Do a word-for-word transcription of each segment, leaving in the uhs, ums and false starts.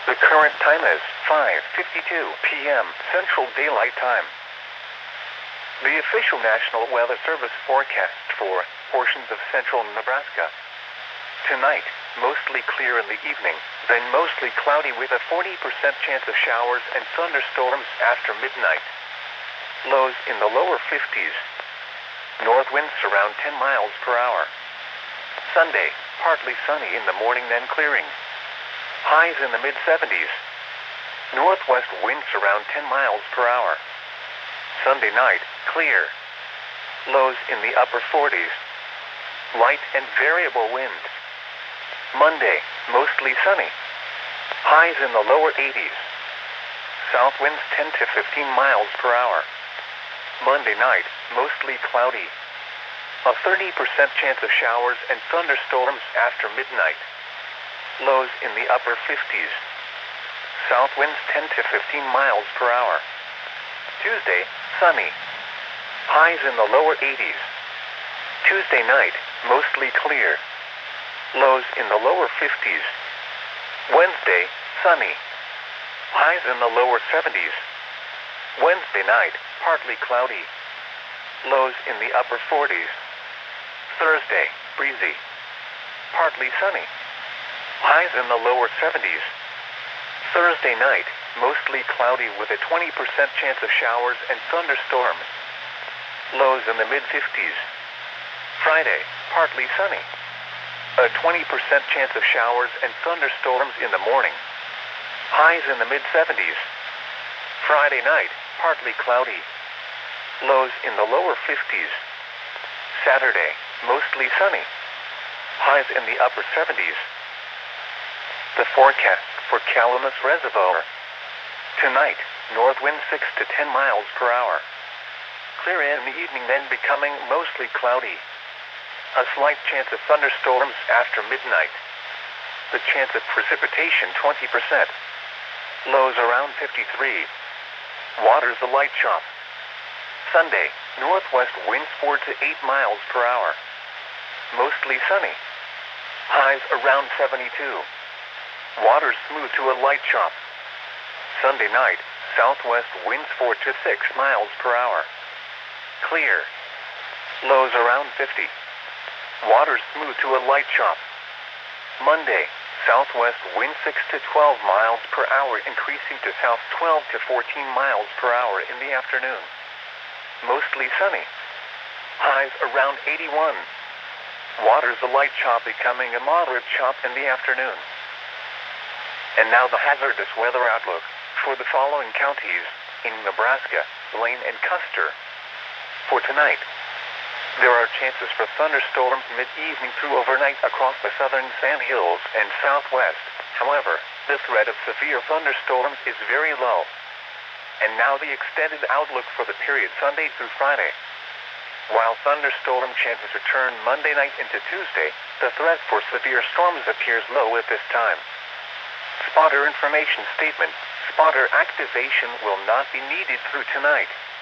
The current time is five fifty-two p m Central Daylight Time. The official National Weather Service forecast for portions of central Nebraska. Tonight, mostly clear in the evening, then mostly cloudy with a forty percent chance of showers and thunderstorms after midnight. Lows in the lower fifties. North winds around ten miles per hour. Sunday, partly sunny in the morning, then clearing. Highs in the mid seventies. Northwest winds around ten miles per hour. Sunday night, clear. Lows in the upper forties. Light and variable wind. Monday, mostly sunny. Highs in the lower eighties. South winds ten to fifteen miles per hour. Monday night, mostly cloudy. A thirty percent chance of showers and thunderstorms after midnight. Lows in the upper fifties. South winds ten to fifteen miles per hour. Tuesday, sunny. Highs in the lower eighties. Tuesday night, mostly clear. Lows in the lower fifties. Wednesday, sunny. Highs in the lower seventies. Wednesday night, partly cloudy. Lows in the upper forties. Thursday, breezy. Partly sunny. Highs in the lower seventies. Thursday night, mostly cloudy with a twenty percent chance of showers and thunderstorms. Lows in the mid fifties. Friday, partly sunny. A twenty percent chance of showers and thunderstorms in the morning. Highs in the mid seventies. Friday night, partly cloudy. Lows in the lower fifties. Saturday, mostly sunny. Highs in the upper seventies. The forecast for Calamus Reservoir. Tonight, north wind six to ten miles per hour. Clear in the evening, then becoming mostly cloudy. A slight chance of thunderstorms after midnight. The chance of precipitation twenty percent. Lows around fifty-three. Waters a light chop. Sunday, northwest winds four to eight miles per hour. Mostly sunny. Highs around seventy-two. Waters smooth to a light chop. Sunday night, southwest winds four to six miles per hour. Clear. Lows around fifty. Waters smooth to a light chop. Monday, southwest wind six to twelve miles per hour, increasing to south twelve to fourteen miles per hour in the afternoon. Mostly sunny. Highs around eighty-one. Waters a light chop, becoming a moderate chop in the afternoon. And now the hazardous weather outlook for the following counties in Nebraska, Blaine and Custer. For tonight, there are chances for thunderstorms mid-evening through overnight across the southern Sandhills and southwest. However, the threat of severe thunderstorms is very low. And now the extended outlook for the period Sunday through Friday. While thunderstorm chances return Monday night into Tuesday, the threat for severe storms appears low at this time. Spotter information statement. Spotter activation will not be needed through tonight.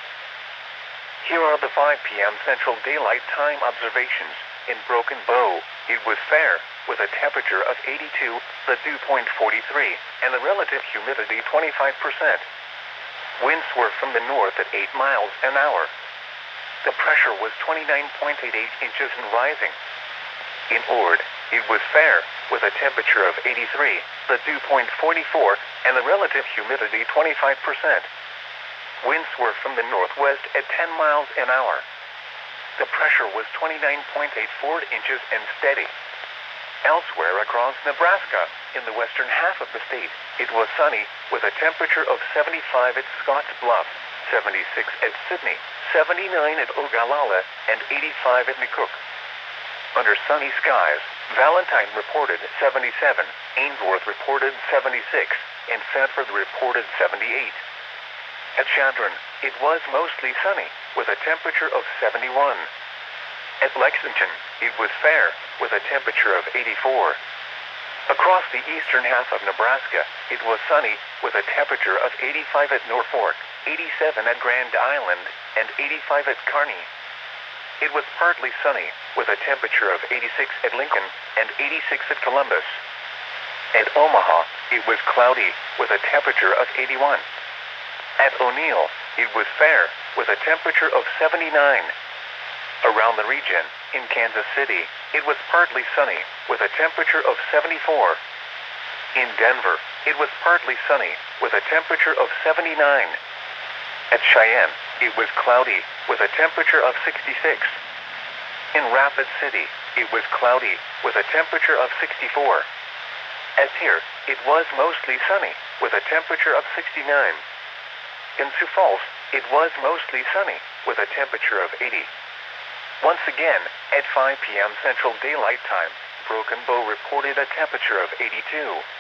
Here are the five p m Central Daylight Time observations. In Broken Bow, it was fair, with a temperature of eighty-two, the dew point forty-three, and the relative humidity twenty-five percent. Winds were from the north at eight miles an hour. The pressure was twenty-nine point eight eight inches and rising. In Ord, it was fair, with a temperature of eighty-three, the dew point forty-four, and the relative humidity twenty-five percent. Winds were from the northwest at ten miles an hour. The pressure was twenty-nine point eight four inches and steady. Elsewhere across Nebraska, in the western half of the state, it was sunny, with a temperature of seventy-five at Scotts Bluff, seventy-six at Sidney, seventy-nine at Ogallala, and eighty-five at McCook. Under sunny skies, Valentine reported seventy-seven, Ainsworth reported seventy-six, and Sanford reported seventy-eight. At Chadron, it was mostly sunny, with a temperature of seventy-one. At Lexington, it was fair, with a temperature of eighty-four. Across the eastern half of Nebraska, it was sunny, with a temperature of eighty-five at Norfolk, eighty-seven at Grand Island, and eighty-five at Kearney. It was partly sunny, with a temperature of eighty-six at Lincoln and eighty-six at Columbus. At Omaha, it was cloudy with a temperature of eighty-one. At O'Neill, it was fair with a temperature of seventy-nine. Around the region, in Kansas City, it was partly sunny with a temperature of seventy-four. In Denver, it was partly sunny with a temperature of seventy-nine. At Cheyenne, it was cloudy with a temperature of sixty-six. In Rapid City, it was cloudy with a temperature of sixty-four. At Pierre, it was mostly sunny with a temperature of sixty-nine. In Sioux Falls, it was mostly sunny with a temperature of eighty. Once again, at five p m Central Daylight Time, Broken Bow reported a temperature of eighty-two.